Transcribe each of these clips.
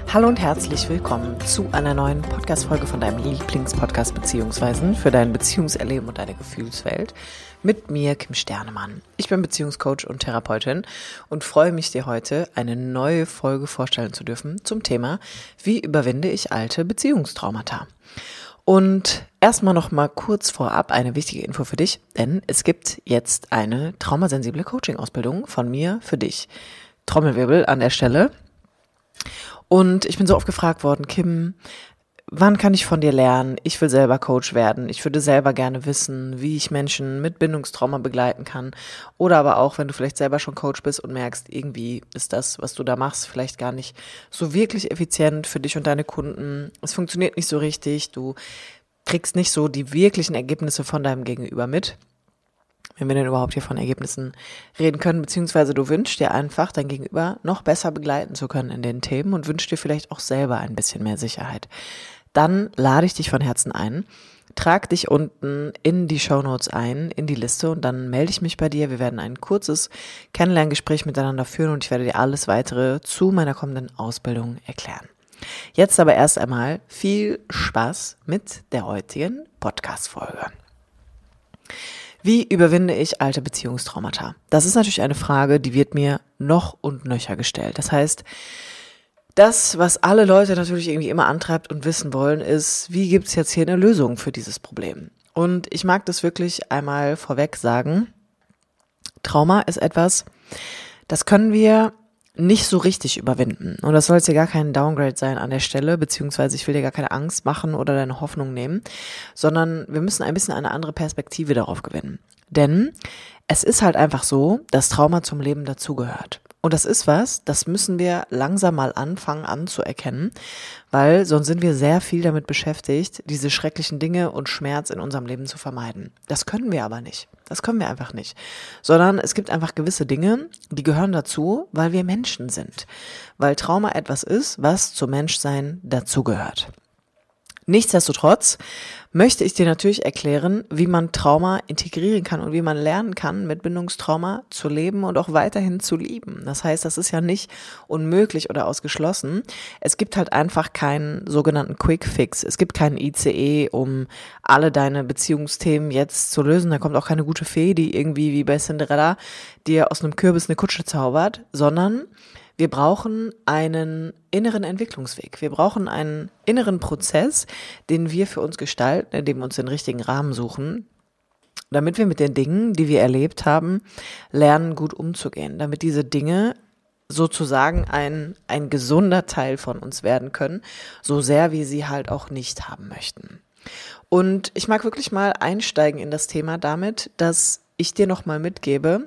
Hallo und herzlich willkommen zu einer neuen Podcast-Folge von deinem Lieblingspodcast beziehungsweise für dein Beziehungserleben und deine Gefühlswelt mit mir, Kim Sternemann. Ich bin Beziehungscoach und Therapeutin und freue mich, dir heute eine neue Folge vorstellen zu dürfen zum Thema: Wie überwinde ich alte Beziehungstraumata? Und erstmal noch mal kurz vorab eine wichtige Info für dich, denn es gibt jetzt eine traumasensible Coaching-Ausbildung von mir für dich. Trommelwirbel an der Stelle. Und ich bin so oft gefragt worden: Kim, wann kann ich von dir lernen? Ich will selber Coach werden. Ich würde selber gerne wissen, wie ich Menschen mit Bindungstrauma begleiten kann. Oder aber auch, wenn du vielleicht selber schon Coach bist und merkst, irgendwie ist das, was du da machst, vielleicht gar nicht so wirklich effizient für dich und deine Kunden. Es funktioniert nicht so richtig. Du kriegst nicht so die wirklichen Ergebnisse von deinem Gegenüber mit. Wenn wir denn überhaupt hier von Ergebnissen reden können, beziehungsweise du wünschst dir einfach, dein Gegenüber noch besser begleiten zu können in den Themen und wünschst dir vielleicht auch selber ein bisschen mehr Sicherheit. Dann lade ich dich von Herzen ein, trag dich unten in die Shownotes ein, in die Liste, und dann melde ich mich bei dir. Wir werden ein kurzes Kennenlerngespräch miteinander führen und ich werde dir alles weitere zu meiner kommenden Ausbildung erklären. Jetzt aber erst einmal viel Spaß mit der heutigen Podcast-Folge. Wie überwinde ich alte Beziehungstraumata? Das ist natürlich eine Frage, die wird mir noch und nöcher gestellt. Das heißt, das, was alle Leute natürlich irgendwie immer antreibt und wissen wollen, ist: Wie gibt es jetzt hier eine Lösung für dieses Problem? Und ich mag das wirklich einmal vorweg sagen: Trauma ist etwas, das können wir nicht so richtig überwinden. Und das soll jetzt hier gar kein Downgrade sein an der Stelle, beziehungsweise ich will dir gar keine Angst machen oder deine Hoffnung nehmen, sondern wir müssen ein bisschen eine andere Perspektive darauf gewinnen. Denn es ist halt einfach so, dass Trauma zum Leben dazugehört. Und das ist was, das müssen wir langsam mal anfangen anzuerkennen, weil sonst sind wir sehr viel damit beschäftigt, diese schrecklichen Dinge und Schmerz in unserem Leben zu vermeiden. Das können wir aber nicht. Das können wir einfach nicht. Sondern es gibt einfach gewisse Dinge, die gehören dazu, weil wir Menschen sind. Weil Trauma etwas ist, was zum Menschsein dazugehört. Nichtsdestotrotz möchte ich dir natürlich erklären, wie man Trauma integrieren kann und wie man lernen kann, mit Bindungstrauma zu leben und auch weiterhin zu lieben. Das heißt, das ist ja nicht unmöglich oder ausgeschlossen. Es gibt halt einfach keinen sogenannten Quick Fix. Es gibt keinen ICE, um alle deine Beziehungsthemen jetzt zu lösen. Da kommt auch keine gute Fee, die irgendwie wie bei Cinderella dir aus einem Kürbis eine Kutsche zaubert, sondern wir brauchen einen inneren Entwicklungsweg. Wir brauchen einen inneren Prozess, den wir für uns gestalten, indem wir uns den richtigen Rahmen suchen, damit wir mit den Dingen, die wir erlebt haben, lernen, gut umzugehen. Damit diese Dinge sozusagen ein gesunder Teil von uns werden können, so sehr wir sie halt auch nicht haben möchten. Und ich mag wirklich mal einsteigen in das Thema damit, dass ich dir nochmal mitgebe,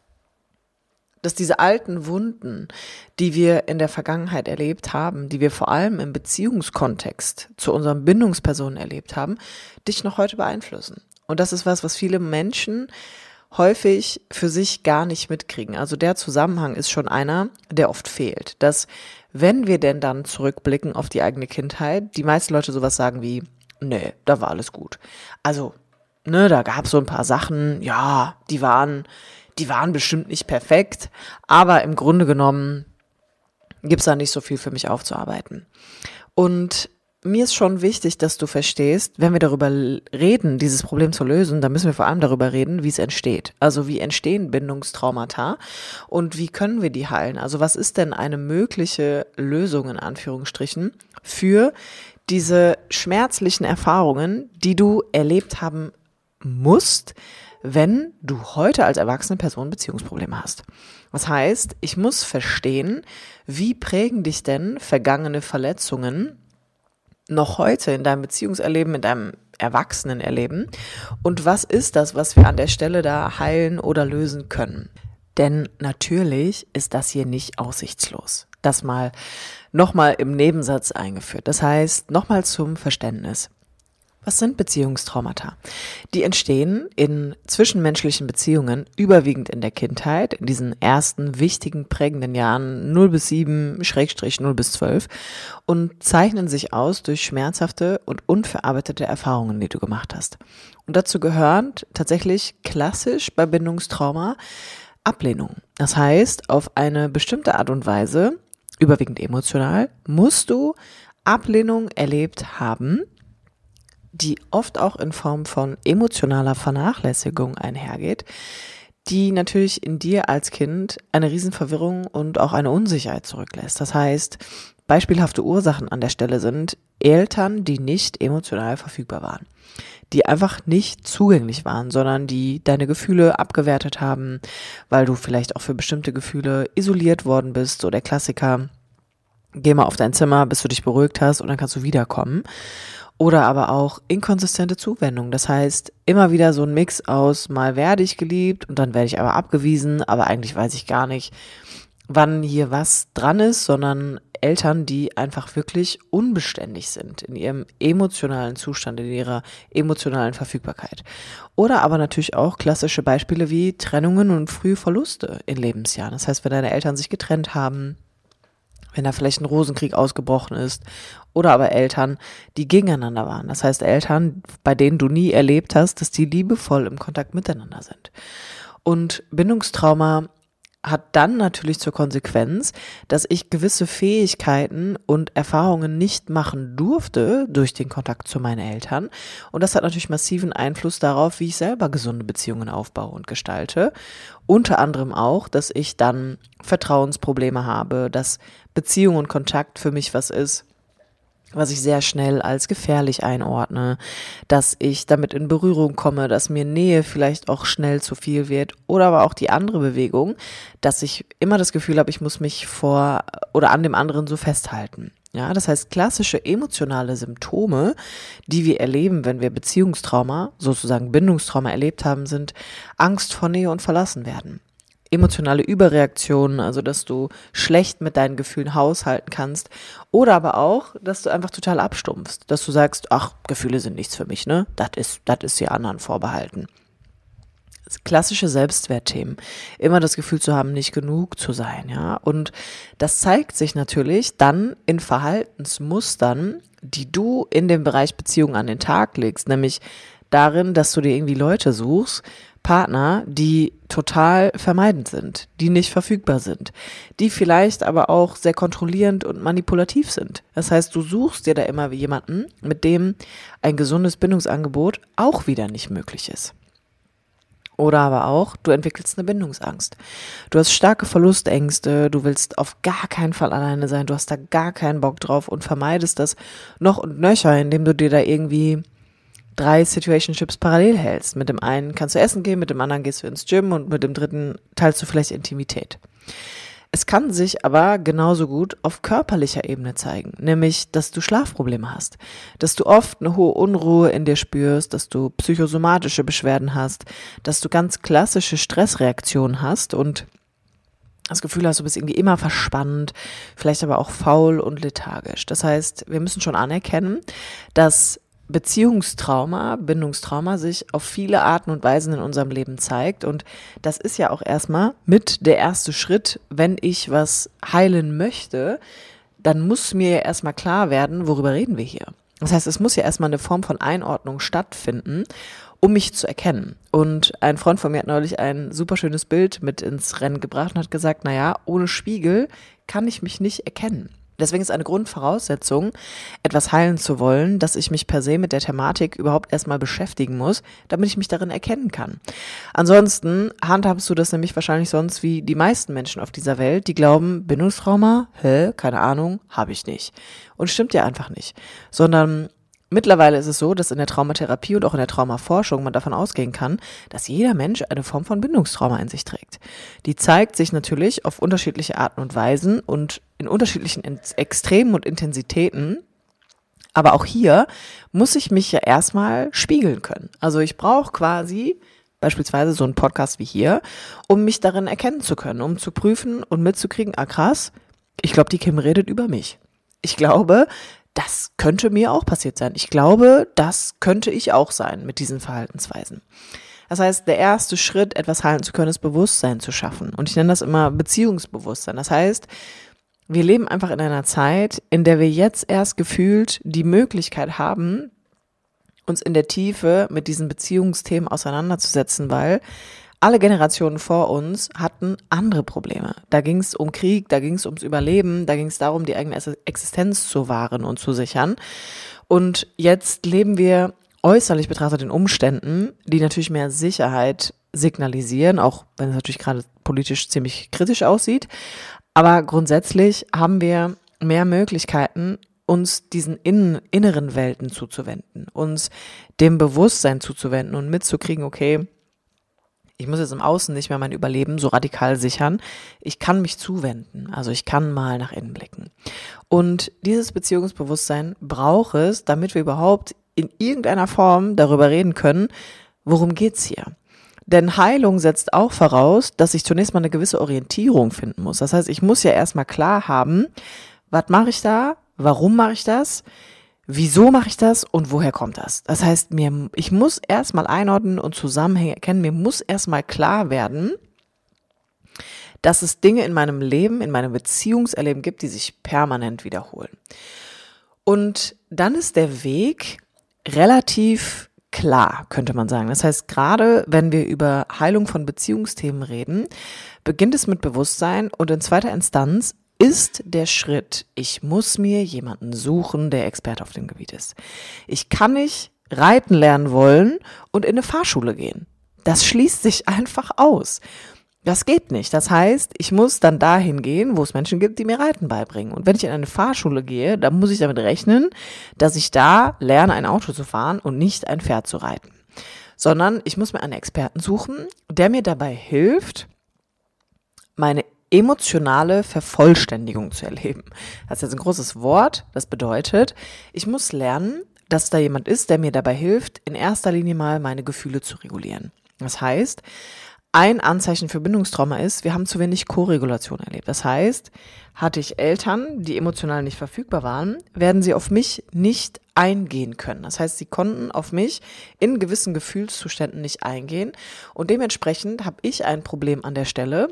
dass diese alten Wunden, die wir in der Vergangenheit erlebt haben, die wir vor allem im Beziehungskontext zu unseren Bindungspersonen erlebt haben, dich noch heute beeinflussen. Und das ist was viele Menschen häufig für sich gar nicht mitkriegen. Also der Zusammenhang ist schon einer, der oft fehlt. Dass, wenn wir denn dann zurückblicken auf die eigene Kindheit, die meisten Leute sowas sagen wie: Nee, da war alles gut. Also, da gab es so ein paar Sachen, ja, die waren bestimmt nicht perfekt, aber im Grunde genommen gibt's da nicht so viel für mich aufzuarbeiten. Und mir ist schon wichtig, dass du verstehst, wenn wir darüber reden, dieses Problem zu lösen, dann müssen wir vor allem darüber reden, wie es entsteht. Also wie entstehen Bindungstraumata und wie können wir die heilen? Also was ist denn eine mögliche Lösung in Anführungsstrichen für diese schmerzlichen Erfahrungen, die du erlebt haben musst, wenn du heute als erwachsene Person Beziehungsprobleme hast. Das heißt, ich muss verstehen, wie prägen dich denn vergangene Verletzungen noch heute in deinem Beziehungserleben, in deinem Erwachsenenerleben, und was ist das, was wir an der Stelle da heilen oder lösen können? Denn natürlich ist das hier nicht aussichtslos. Das nochmal im Nebensatz eingeführt. Das heißt, nochmal zum Verständnis. Was sind Beziehungstraumata? Die entstehen in zwischenmenschlichen Beziehungen, überwiegend in der Kindheit, in diesen ersten wichtigen prägenden Jahren 0 bis 7, / 0 bis 12, und zeichnen sich aus durch schmerzhafte und unverarbeitete Erfahrungen, die du gemacht hast. Und dazu gehören tatsächlich klassisch bei Bindungstrauma Ablehnung. Das heißt, auf eine bestimmte Art und Weise überwiegend emotional, musst du Ablehnung erlebt haben, die oft auch in Form von emotionaler Vernachlässigung einhergeht, die natürlich in dir als Kind eine Riesenverwirrung und auch eine Unsicherheit zurücklässt. Das heißt, beispielhafte Ursachen an der Stelle sind Eltern, die nicht emotional verfügbar waren, die einfach nicht zugänglich waren, sondern die deine Gefühle abgewertet haben, weil du vielleicht auch für bestimmte Gefühle isoliert worden bist. So der Klassiker, geh mal auf dein Zimmer, bis du dich beruhigt hast und dann kannst du wiederkommen. Oder aber auch inkonsistente Zuwendung. Das heißt, immer wieder so ein Mix aus, mal werde ich geliebt und dann werde ich aber abgewiesen, aber eigentlich weiß ich gar nicht, wann hier was dran ist, sondern Eltern, die einfach wirklich unbeständig sind in ihrem emotionalen Zustand, in ihrer emotionalen Verfügbarkeit. Oder aber natürlich auch klassische Beispiele wie Trennungen und frühe Verluste in Lebensjahren. Das heißt, wenn deine Eltern sich getrennt haben, wenn da vielleicht ein Rosenkrieg ausgebrochen ist, oder aber Eltern, die gegeneinander waren. Das heißt Eltern, bei denen du nie erlebt hast, dass die liebevoll im Kontakt miteinander sind. Und Bindungstrauma hat dann natürlich zur Konsequenz, dass ich gewisse Fähigkeiten und Erfahrungen nicht machen durfte durch den Kontakt zu meinen Eltern. Und das hat natürlich massiven Einfluss darauf, wie ich selber gesunde Beziehungen aufbaue und gestalte. Unter anderem auch, dass ich dann Vertrauensprobleme habe, dass Beziehung und Kontakt für mich was ist, was ich sehr schnell als gefährlich einordne, dass ich damit in Berührung komme, dass mir Nähe vielleicht auch schnell zu viel wird, oder aber auch die andere Bewegung, dass ich immer das Gefühl habe, ich muss mich vor oder an dem anderen so festhalten. Ja, das heißt, klassische emotionale Symptome, die wir erleben, wenn wir Beziehungstrauma, sozusagen Bindungstrauma erlebt haben, sind Angst vor Nähe und Verlassenwerden. Emotionale Überreaktionen, also dass du schlecht mit deinen Gefühlen haushalten kannst, oder aber auch, dass du einfach total abstumpfst, dass du sagst, ach, Gefühle sind nichts für mich, ne? Das ist die anderen vorbehalten. Klassische Selbstwertthemen, immer das Gefühl zu haben, nicht genug zu sein, ja? Und das zeigt sich natürlich dann in Verhaltensmustern, die du in dem Bereich Beziehung an den Tag legst, nämlich darin, dass du dir irgendwie Leute suchst, Partner, die total vermeidend sind, die nicht verfügbar sind, die vielleicht aber auch sehr kontrollierend und manipulativ sind. Das heißt, du suchst dir da immer jemanden, mit dem ein gesundes Bindungsangebot auch wieder nicht möglich ist. Oder aber auch, du entwickelst eine Bindungsangst. Du hast starke Verlustängste, du willst auf gar keinen Fall alleine sein, du hast da gar keinen Bock drauf und vermeidest das noch und nöcher, indem du dir da irgendwie 3 Situationships parallel hältst. Mit dem einen kannst du essen gehen, mit dem anderen gehst du ins Gym und mit dem dritten teilst du vielleicht Intimität. Es kann sich aber genauso gut auf körperlicher Ebene zeigen, nämlich, dass du Schlafprobleme hast, dass du oft eine hohe Unruhe in dir spürst, dass du psychosomatische Beschwerden hast, dass du ganz klassische Stressreaktionen hast und das Gefühl hast, du bist irgendwie immer verspannt, vielleicht aber auch faul und lethargisch. Das heißt, wir müssen schon anerkennen, dass Beziehungstrauma, Bindungstrauma sich auf viele Arten und Weisen in unserem Leben zeigt und das ist ja auch erstmal mit der erste Schritt, wenn ich was heilen möchte, dann muss mir ja erstmal klar werden, worüber reden wir hier. Das heißt, es muss ja erstmal eine Form von Einordnung stattfinden, um mich zu erkennen. Und ein Freund von mir hat neulich ein super schönes Bild mit ins Rennen gebracht und hat gesagt, naja, ohne Spiegel kann ich mich nicht erkennen. Deswegen ist eine Grundvoraussetzung, etwas heilen zu wollen, dass ich mich per se mit der Thematik überhaupt erstmal beschäftigen muss, damit ich mich darin erkennen kann. Ansonsten handhabst du das nämlich wahrscheinlich sonst wie die meisten Menschen auf dieser Welt, die glauben, Bindungstrauma, keine Ahnung, habe ich nicht. Und stimmt ja einfach nicht. Sondern mittlerweile ist es so, dass in der Traumatherapie und auch in der Traumaforschung man davon ausgehen kann, dass jeder Mensch eine Form von Bindungstrauma in sich trägt. Die zeigt sich natürlich auf unterschiedliche Arten und Weisen und in unterschiedlichen Extremen und Intensitäten. Aber auch hier muss ich mich ja erstmal spiegeln können. Also ich brauche quasi beispielsweise so einen Podcast wie hier, um mich darin erkennen zu können, um zu prüfen und mitzukriegen, krass, ich glaube, die Kim redet über mich. Ich glaube, das könnte mir auch passiert sein. Ich glaube, das könnte ich auch sein mit diesen Verhaltensweisen. Das heißt, der erste Schritt, etwas heilen zu können, ist Bewusstsein zu schaffen. Und ich nenne das immer Beziehungsbewusstsein. Das heißt, wir leben einfach in einer Zeit, in der wir jetzt erst gefühlt die Möglichkeit haben, uns in der Tiefe mit diesen Beziehungsthemen auseinanderzusetzen, weil Alle Generationen vor uns hatten andere Probleme. Da ging es um Krieg, da ging es ums Überleben, da ging es darum, die eigene Existenz zu wahren und zu sichern. Und jetzt leben wir äußerlich betrachtet in Umständen, die natürlich mehr Sicherheit signalisieren, auch wenn es natürlich gerade politisch ziemlich kritisch aussieht. Aber grundsätzlich haben wir mehr Möglichkeiten, uns diesen inneren Welten zuzuwenden, uns dem Bewusstsein zuzuwenden und mitzukriegen, okay, ich muss jetzt im Außen nicht mehr mein Überleben so radikal sichern. Ich kann mich zuwenden, also ich kann mal nach innen blicken. Und dieses Beziehungsbewusstsein braucht es, damit wir überhaupt in irgendeiner Form darüber reden können, worum geht's hier. Denn Heilung setzt auch voraus, dass ich zunächst mal eine gewisse Orientierung finden muss. Das heißt, ich muss ja erstmal klar haben, was mache ich da, warum mache ich das, wieso mache ich das und woher kommt das? Das heißt, ich muss erstmal einordnen und Zusammenhänge erkennen, mir muss erstmal klar werden, dass es Dinge in meinem Leben, in meinem Beziehungserleben gibt, die sich permanent wiederholen. Und dann ist der Weg relativ klar, könnte man sagen. Das heißt, gerade wenn wir über Heilung von Beziehungsthemen reden, beginnt es mit Bewusstsein und in zweiter Instanz ist der Schritt, ich muss mir jemanden suchen, der Experte auf dem Gebiet ist. Ich kann nicht reiten lernen wollen und in eine Fahrschule gehen. Das schließt sich einfach aus. Das geht nicht. Das heißt, ich muss dann dahin gehen, wo es Menschen gibt, die mir Reiten beibringen. Und wenn ich in eine Fahrschule gehe, dann muss ich damit rechnen, dass ich da lerne, ein Auto zu fahren und nicht ein Pferd zu reiten. Sondern ich muss mir einen Experten suchen, der mir dabei hilft, meine emotionale Vervollständigung zu erleben. Das ist jetzt ein großes Wort. Das bedeutet, ich muss lernen, dass da jemand ist, der mir dabei hilft, in erster Linie mal meine Gefühle zu regulieren. Das heißt, ein Anzeichen für Bindungstrauma ist, wir haben zu wenig Koregulation erlebt. Das heißt, hatte ich Eltern, die emotional nicht verfügbar waren, werden sie auf mich nicht eingehen können. Das heißt, sie konnten auf mich in gewissen Gefühlszuständen nicht eingehen und dementsprechend habe ich ein Problem an der Stelle,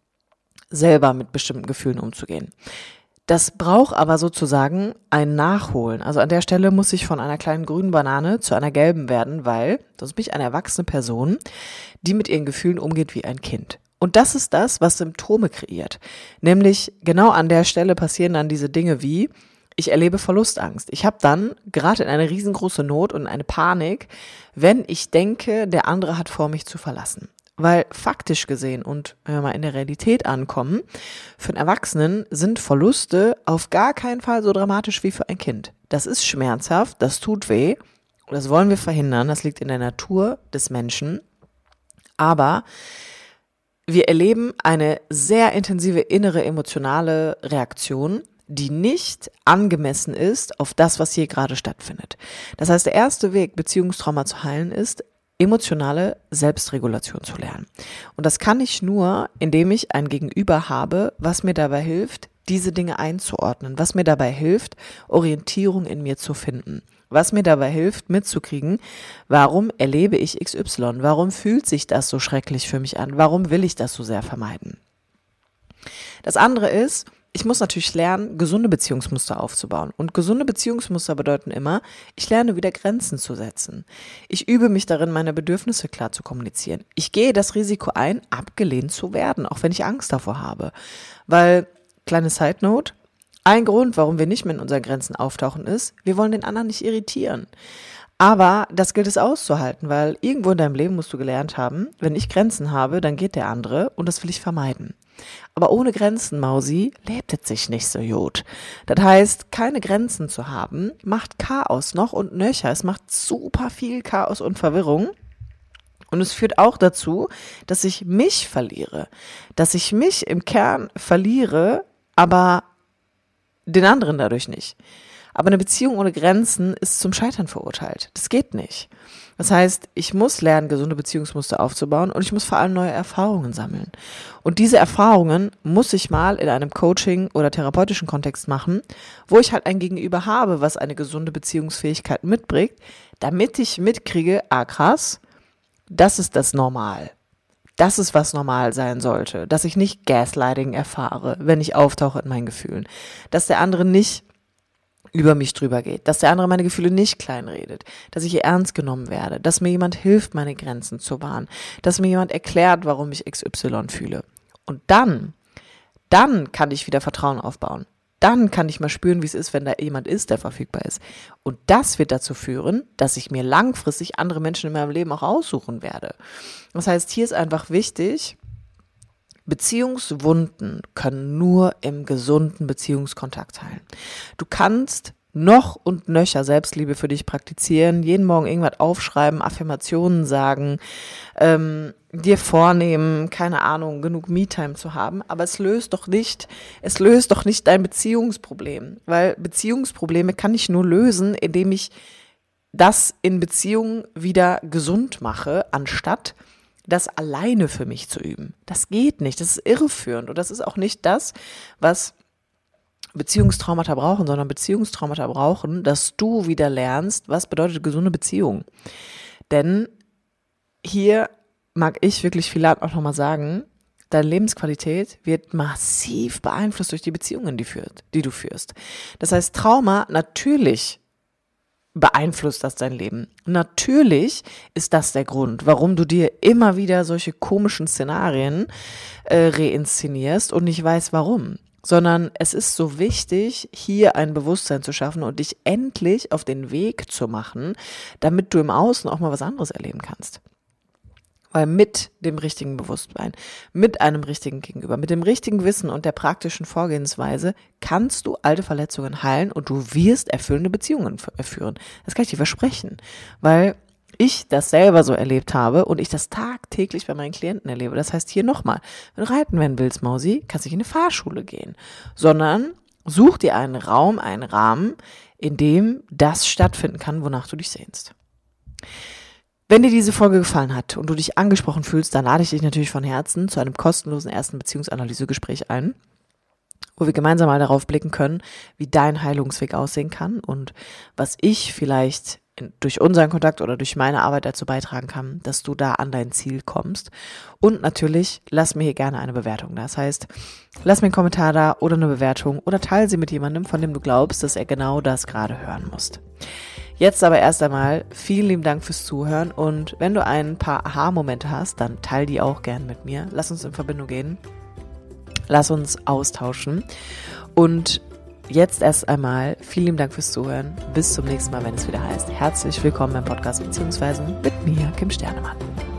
selber mit bestimmten Gefühlen umzugehen. Das braucht aber sozusagen ein Nachholen. Also an der Stelle muss ich von einer kleinen grünen Banane zu einer gelben werden, weil sonst bin ich eine erwachsene Person, die mit ihren Gefühlen umgeht wie ein Kind. Und das ist das, was Symptome kreiert. Nämlich genau an der Stelle passieren dann diese Dinge wie, ich erlebe Verlustangst. Ich habe dann gerade in eine riesengroße Not und eine Panik, wenn ich denke, der andere hat vor, mich zu verlassen. Weil faktisch gesehen und wenn wir mal in der Realität ankommen, für einen Erwachsenen sind Verluste auf gar keinen Fall so dramatisch wie für ein Kind. Das ist schmerzhaft, das tut weh, das wollen wir verhindern, das liegt in der Natur des Menschen. Aber wir erleben eine sehr intensive innere emotionale Reaktion, die nicht angemessen ist auf das, was hier gerade stattfindet. Das heißt, der erste Weg, Beziehungstrauma zu heilen, ist, emotionale Selbstregulation zu lernen. Und das kann ich nur, indem ich ein Gegenüber habe, was mir dabei hilft, diese Dinge einzuordnen, was mir dabei hilft, Orientierung in mir zu finden, was mir dabei hilft, mitzukriegen, warum erlebe ich XY, warum fühlt sich das so schrecklich für mich an, warum will ich das so sehr vermeiden. Das andere ist, ich muss natürlich lernen, gesunde Beziehungsmuster aufzubauen. Und gesunde Beziehungsmuster bedeuten immer, ich lerne wieder Grenzen zu setzen. Ich übe mich darin, meine Bedürfnisse klar zu kommunizieren. Ich gehe das Risiko ein, abgelehnt zu werden, auch wenn ich Angst davor habe. Weil, kleine Side Note, ein Grund, warum wir nicht mehr in unseren Grenzen auftauchen, ist, wir wollen den anderen nicht irritieren. Aber das gilt es auszuhalten, weil irgendwo in deinem Leben musst du gelernt haben, wenn ich Grenzen habe, dann geht der andere und das will ich vermeiden. Aber ohne Grenzen, Mausi, lebt es sich nicht so gut. Das heißt, keine Grenzen zu haben, macht Chaos noch und nöcher. Es macht super viel Chaos und Verwirrung. Und es führt auch dazu, dass ich mich verliere. Dass ich mich im Kern verliere, aber den anderen dadurch nicht. Aber eine Beziehung ohne Grenzen ist zum Scheitern verurteilt. Das geht nicht. Das heißt, ich muss lernen, gesunde Beziehungsmuster aufzubauen und ich muss vor allem neue Erfahrungen sammeln. Und diese Erfahrungen muss ich mal in einem Coaching oder therapeutischen Kontext machen, wo ich halt ein Gegenüber habe, was eine gesunde Beziehungsfähigkeit mitbringt, damit ich mitkriege, krass, das ist das Normal. Das ist, was normal sein sollte. Dass ich nicht Gaslighting erfahre, wenn ich auftauche in meinen Gefühlen. Dass der andere nicht über mich drüber geht, dass der andere meine Gefühle nicht kleinredet, dass ich ernst genommen werde, dass mir jemand hilft, meine Grenzen zu wahren, dass mir jemand erklärt, warum ich XY fühle. Und dann kann ich wieder Vertrauen aufbauen. Dann kann ich mal spüren, wie es ist, wenn da jemand ist, der verfügbar ist. Und das wird dazu führen, dass ich mir langfristig andere Menschen in meinem Leben auch aussuchen werde. Das heißt, hier ist einfach wichtig, Beziehungswunden können nur im gesunden Beziehungskontakt heilen. Du kannst noch und nöcher Selbstliebe für dich praktizieren, jeden Morgen irgendwas aufschreiben, Affirmationen sagen, dir vornehmen, keine Ahnung, genug Me-Time zu haben, aber es löst doch nicht dein Beziehungsproblem, weil Beziehungsprobleme kann ich nur lösen, indem ich das in Beziehungen wieder gesund mache, anstatt das alleine für mich zu üben. Das geht nicht, das ist irreführend und das ist auch nicht das, was Beziehungstraumata brauchen, sondern Beziehungstraumata brauchen, dass du wieder lernst, was bedeutet gesunde Beziehung. Denn hier mag ich wirklich vielleicht auch nochmal sagen, deine Lebensqualität wird massiv beeinflusst durch die Beziehungen, die du führst. Das heißt, Trauma natürlich beeinflusst das dein Leben. Natürlich ist das der Grund, warum du dir immer wieder solche komischen Szenarien reinszenierst und nicht weißt, warum. Sondern es ist so wichtig, hier ein Bewusstsein zu schaffen und dich endlich auf den Weg zu machen, damit du im Außen auch mal was anderes erleben kannst. Weil mit dem richtigen Bewusstsein, mit einem richtigen Gegenüber, mit dem richtigen Wissen und der praktischen Vorgehensweise kannst du alte Verletzungen heilen und du wirst erfüllende Beziehungen führen. Das kann ich dir versprechen, weil ich das selber so erlebt habe und ich das tagtäglich bei meinen Klienten erlebe. Das heißt hier nochmal, wenn du reiten werden willst, Mausi, kannst du nicht in eine Fahrschule gehen, sondern such dir einen Raum, einen Rahmen, in dem das stattfinden kann, wonach du dich sehnst. Wenn dir diese Folge gefallen hat und du dich angesprochen fühlst, dann lade ich dich natürlich von Herzen zu einem kostenlosen ersten Beziehungsanalysegespräch ein, wo wir gemeinsam mal darauf blicken können, wie dein Heilungsweg aussehen kann und was ich vielleicht durch unseren Kontakt oder durch meine Arbeit dazu beitragen kann, dass du da an dein Ziel kommst. Und natürlich, lass mir hier gerne eine Bewertung da. Das heißt, lass mir einen Kommentar da oder eine Bewertung oder teile sie mit jemandem, von dem du glaubst, dass er genau das gerade hören muss. Jetzt aber erst einmal vielen lieben Dank fürs Zuhören und wenn du ein paar Aha-Momente hast, dann teile die auch gern mit mir. Lass uns in Verbindung gehen. Lass uns austauschen. Und jetzt erst einmal vielen lieben Dank fürs Zuhören. Bis zum nächsten Mal, wenn es wieder heißt. Herzlich willkommen beim Podcast beziehungsweise mit mir, Kim Sternemann.